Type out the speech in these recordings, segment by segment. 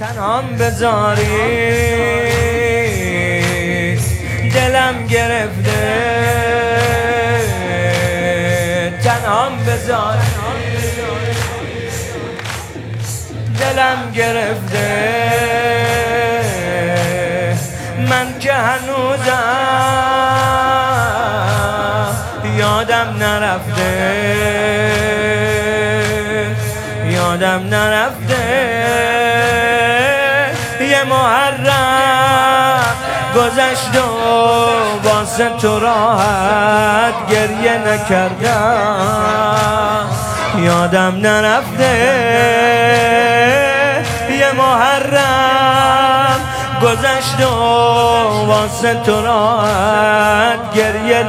تنهام بذاری دلم گرفته، تنهام بذاری دلم گرفته، من که هنوزم یادم نرفته، یادم نرفته. یه محرم گذشت و واسه تو راحت گریه نکردم، یادم نرفته. یه محرم گذشت و واسه تو راحت گریه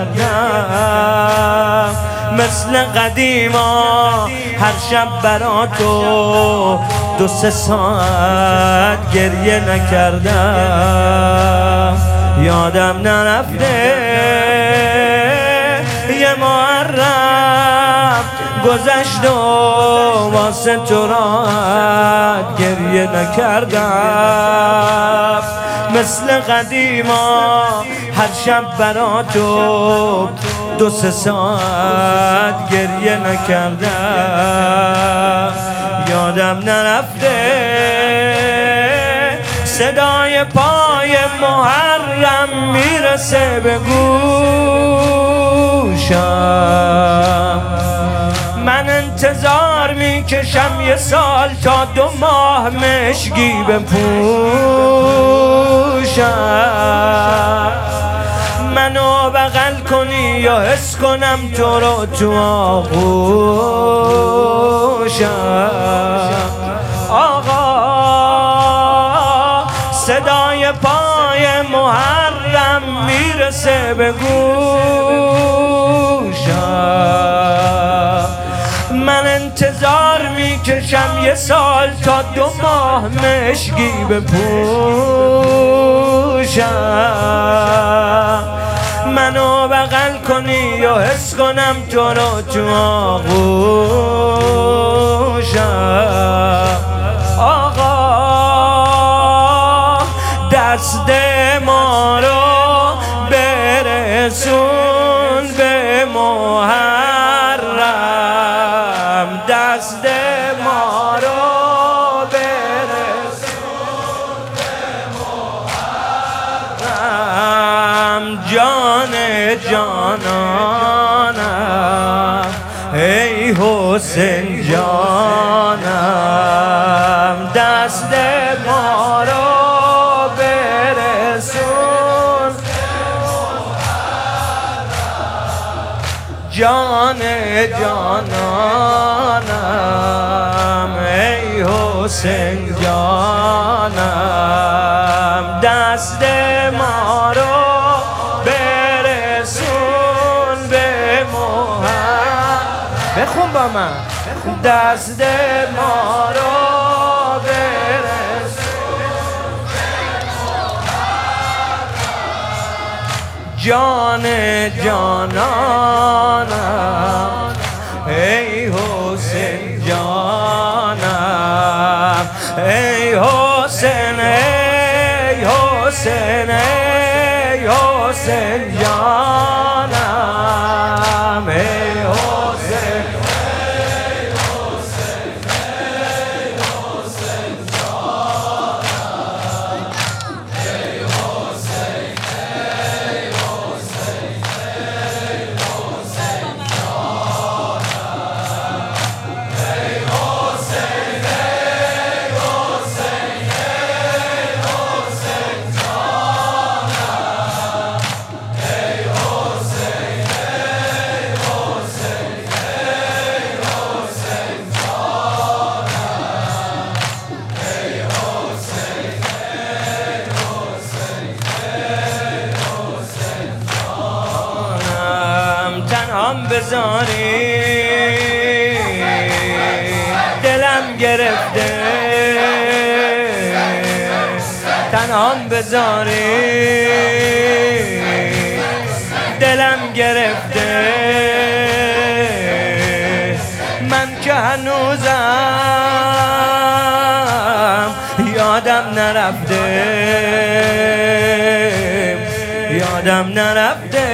نکردم، مثل قدیما هر شب برا تو 2-3 ساعت گریه نکردم، یادم نرفته. یه محرم گذشت و واسه تو راحت گریه نکردم، مثل قدیما هر شب برا تو 2-3 ساعت گریه نکردم، یادم نرفته. صدای پای محرم میرسه به گوشم، من انتظار میکشم 1 سال تا 2 ماه مشگی بپوشم، منو بغل کنی یا حس کنم تو رو تو آغوشم. آقا صدای پای محرم میرسه به گوشم، من انتظار میکشم 1 سال تا 2 ماه مشگی بپوشم، منو بغل کنی یا حس کنم تو رو تو آغوشم. آقا دست ما رو برسون به محرم، دست ما رو برسون به محرم، جان جانانم ای حسین جانم، دست ما رو برسون جان جانانم ای حسین جانم، دست ما رو برسون به محرم. بخون با من، دست ما رو جان جانانم ای حسین جانم، ای حسین ای حسین ای حسین جانم، ای حسین تنهام بذاری دلم گرفته، تنهام بذاری دلم گرفته، من که هنوزم یادم نرفته یادم نرفته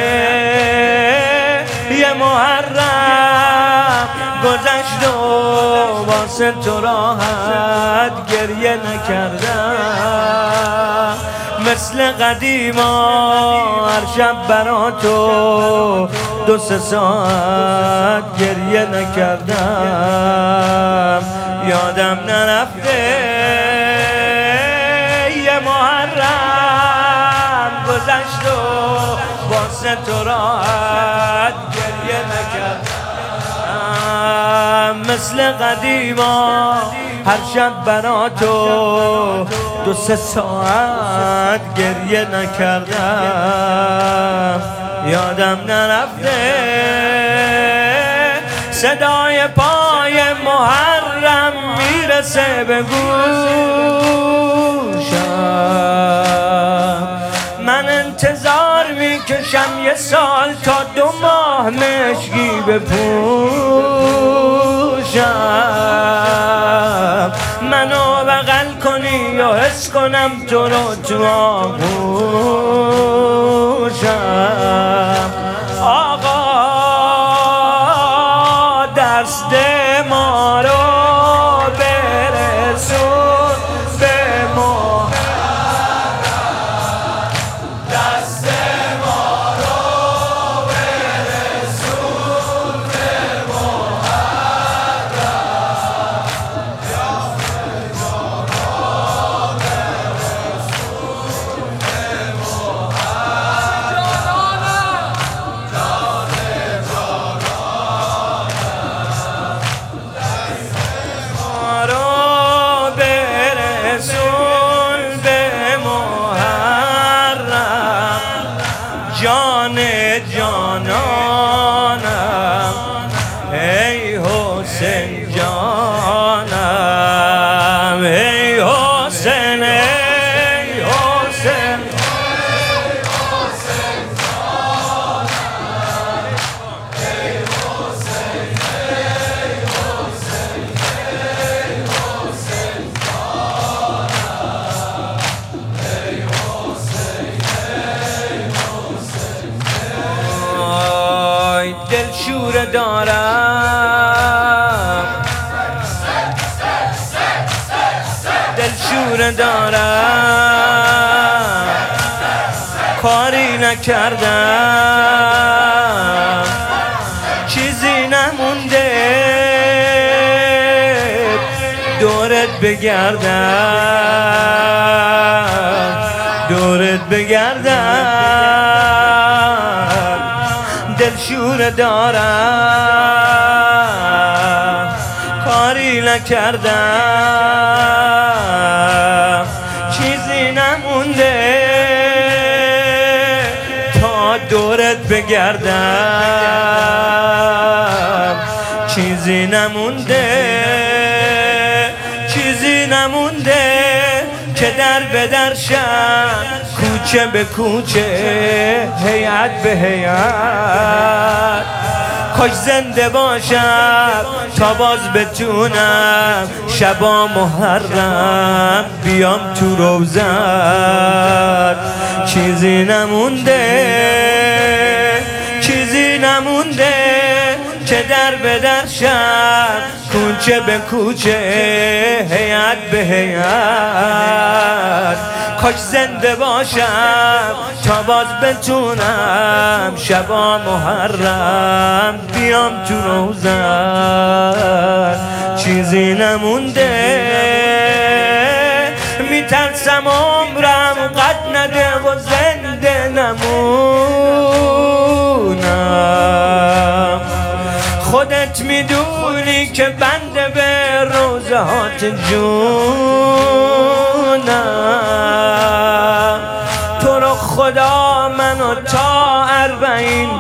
یه محرم گذشت و واسه تو راحت گریه نکردم مثل قدیما هر شب برا تو 2-3 ساعت گریه نکردم یادم نرفته یه محرم گذشت و واسه تو راحت گریه نکردم مثل قدیما هر شب برا تو 2-3 ساعت گریه نکردم یادم نرفته صدای پای محرم میرسه به گوشم من انتظار میکشم 1 سال تا 2 ماه مشکی بپوشم منو بغل کنی یا حس کنم تو رو تو آغوشم آقا درس ده ما رو برسون به ما دست ما رو برسون به جان جانانم ای حسین جانم ای حسین ای حسین دل شوره دارم دل شوره دارم کاری نکردم چیزی نمونده دورت بگردم دورت بگردم دل شوره دارم کاری نکردم چیزی نمونده تا دورت بگردم چیزی نمونده چیزی نمونده که در به در شم کوچه به کوچه هیئت به هیئت کاش زنده باشم تا باز بتونم شبا محرم بیام تو روزت چیزی نمونده چیزی نمونده که در به در شم کوچه به کوچه هیئت به هیئت کاش زنده باشم تا باز بتونم شبا محرم بیام تو روزت چیزی نمونده میترسم عمرم قد نده و زنده نمونم خودت میدونی که بنده به روزهات جونم تو رو خدا منو تا 40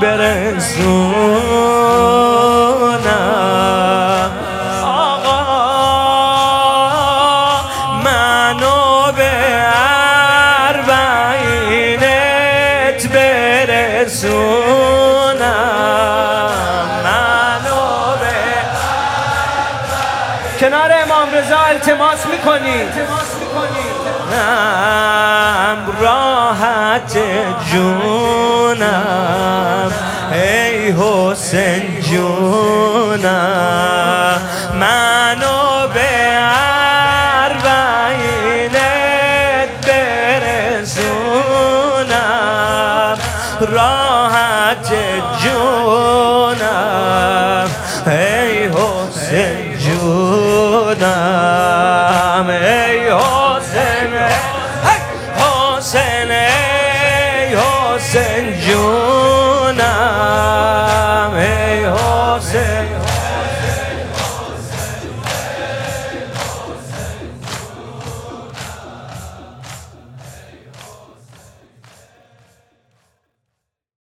برسونم آقا منو به 40 برسونم کنار امام رضا التماس میکنی راحت جونم ای حسین جونم منو به اربعینت برسونم راحت جونم ای حسین